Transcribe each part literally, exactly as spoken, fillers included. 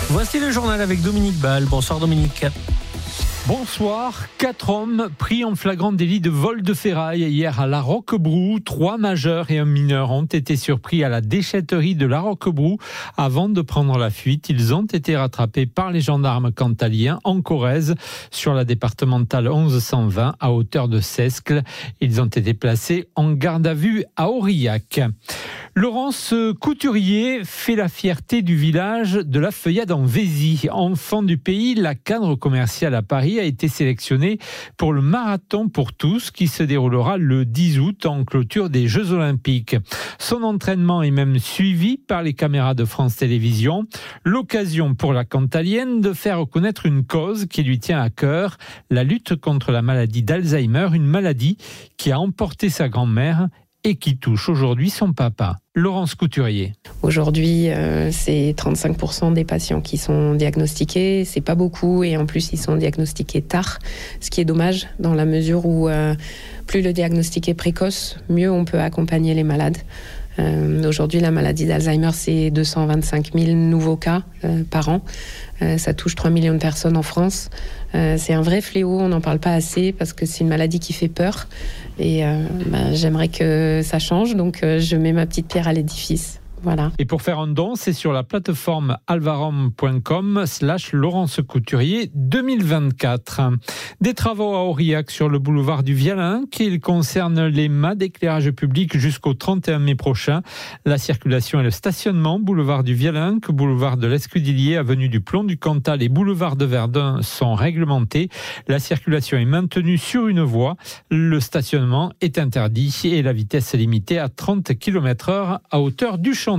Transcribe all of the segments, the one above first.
Voici le journal avec Dominique Ball. Bonsoir Dominique. Bonsoir. Quatre hommes pris en flagrant délit de vol de ferraille hier à La Roquebrou. Trois majeurs et un mineur ont été surpris à la déchetterie de La Roquebrou avant de prendre la fuite. Ils ont été rattrapés par les gendarmes cantaliens en Corrèze sur la départementale onze cent vingt à hauteur de Sescle. Ils ont été placés en garde à vue à Aurillac. Laurence Couturier fait la fierté du village de la Feuillade en Vézy. Enfant du pays, la cadre commerciale à Paris a été sélectionnée pour le marathon pour tous qui se déroulera le dix août en clôture des Jeux Olympiques. Son entraînement est même suivi par les caméras de France Télévisions. L'occasion pour la cantalienne de faire reconnaître une cause qui lui tient à cœur, la lutte contre la maladie d'Alzheimer, une maladie qui a emporté sa grand-mère et qui touche aujourd'hui son papa. Laurence Couturier. Aujourd'hui, euh, c'est trente-cinq pour cent des patients qui sont diagnostiqués. C'est pas beaucoup et en plus, ils sont diagnostiqués tard, ce qui est dommage dans la mesure où euh, plus le diagnostic est précoce, mieux on peut accompagner les malades. Euh, aujourd'hui, la maladie d'Alzheimer, c'est deux cent vingt-cinq mille nouveaux cas euh, par an. Euh, ça touche trois millions de personnes en France. Euh, c'est un vrai fléau, on n'en parle pas assez parce que c'est une maladie qui fait peur. Et euh, bah, j'aimerais que ça change, donc euh, je mets ma petite pierre à l'édifice. Voilà. Et pour faire un don, c'est sur la plateforme alvarom point com slash Laurence Couturier deux mille vingt-quatre. Des travaux à Aurillac sur le boulevard du Vialin qui concernent les mâts d'éclairage public jusqu'au trente et un mai prochain. La circulation et le stationnement, boulevard du Vialin, boulevard de l'Escudillier, avenue du Plomb du Cantal et boulevard de Verdun sont réglementés. La circulation est maintenue sur une voie. Le stationnement est interdit et la vitesse est limitée à trente kilomètres heure à hauteur du champ.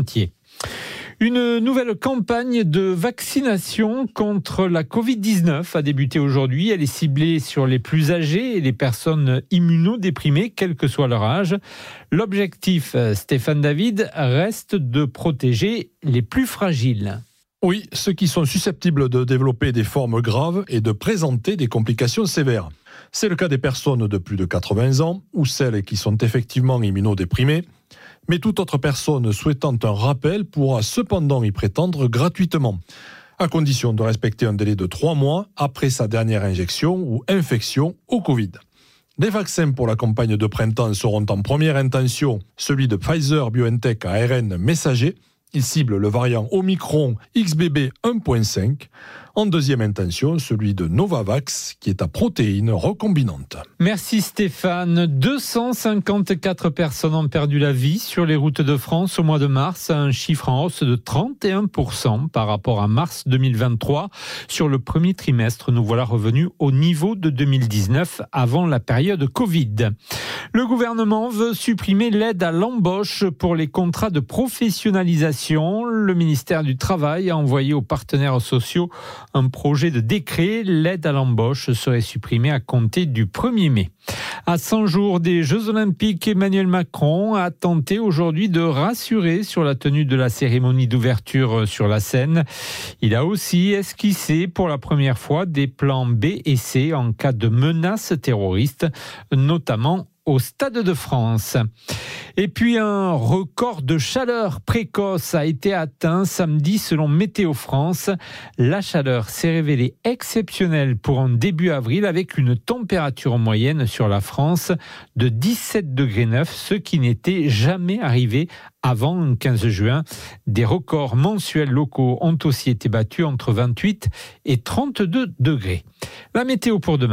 Une nouvelle campagne de vaccination contre la covid dix-neuf a débuté aujourd'hui. Elle est ciblée sur les plus âgés et les personnes immunodéprimées, quel que soit leur âge. L'objectif, Stéphane David, reste de protéger les plus fragiles. Oui, ceux qui sont susceptibles de développer des formes graves et de présenter des complications sévères. C'est le cas des personnes de plus de quatre-vingts ans ou celles qui sont effectivement immunodéprimées. Mais toute autre personne souhaitant un rappel pourra cependant y prétendre gratuitement, à condition de respecter un délai de trois mois après sa dernière injection ou infection au Covid. Les vaccins pour la campagne de printemps seront en première intention celui de Pfizer-BioNTech à A R N messager. Il cible le variant Omicron X B B un point cinq. En deuxième intention, celui de Novavax, qui est à protéines recombinantes. Merci Stéphane. deux cent cinquante-quatre personnes ont perdu la vie sur les routes de France au mois de mars, un chiffre en hausse de trente et un pour cent par rapport à mars deux mille vingt-trois. Sur le premier trimestre, nous voilà revenus au niveau de deux mille dix-neuf, avant la période Covid. Le gouvernement veut supprimer l'aide à l'embauche pour les contrats de professionnalisation. Le ministère du Travail a envoyé aux partenaires sociaux un projet de décret. L'aide à l'embauche serait supprimée à compter du premier mai. À cent jours des Jeux Olympiques, Emmanuel Macron a tenté aujourd'hui de rassurer sur la tenue de la cérémonie d'ouverture sur la Seine. Il a aussi esquissé pour la première fois des plans B et C en cas de menace terroriste, notamment au Stade de France. Et puis un record de chaleur précoce a été atteint samedi selon Météo France. La chaleur s'est révélée exceptionnelle pour un début avril avec une température moyenne sur la France de dix-sept degrés neuf, ce qui n'était jamais arrivé avant le quinze juin. Des records mensuels locaux ont aussi été battus entre vingt-huit et trente-deux degrés. La météo pour demain.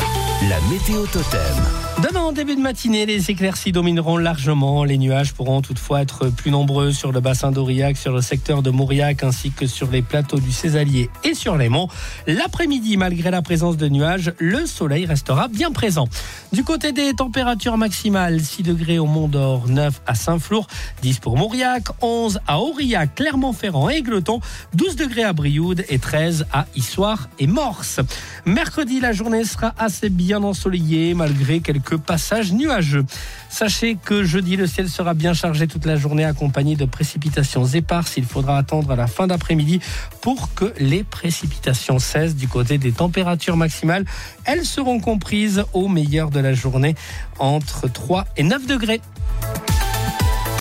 La météo totem. Demain, en début de matinée, les éclaircies domineront largement. Les nuages pourront toutefois être plus nombreux sur le bassin d'Aurillac, sur le secteur de Mauriac, ainsi que sur les plateaux du Césalier et sur les monts. L'après-midi, malgré la présence de nuages, le soleil restera bien présent. Du côté des températures maximales, six degrés au Mont-d'Or, neuf à Saint-Flour, dix pour Mauriac, onze à Aurillac, Clermont-Ferrand et Égletons, douze degrés à Brioude et treize à Issoire et Morse. Mercredi, la journée sera assez bien ensoleillée, malgré quelques passages nuageux. Sachez que jeudi, le ciel sera bien chargé toute la journée, accompagné de précipitations éparses. Il faudra attendre à la fin d'après-midi pour que les précipitations cessent. Du côté des températures maximales, elles seront comprises au meilleur de la journée entre trois et neuf degrés.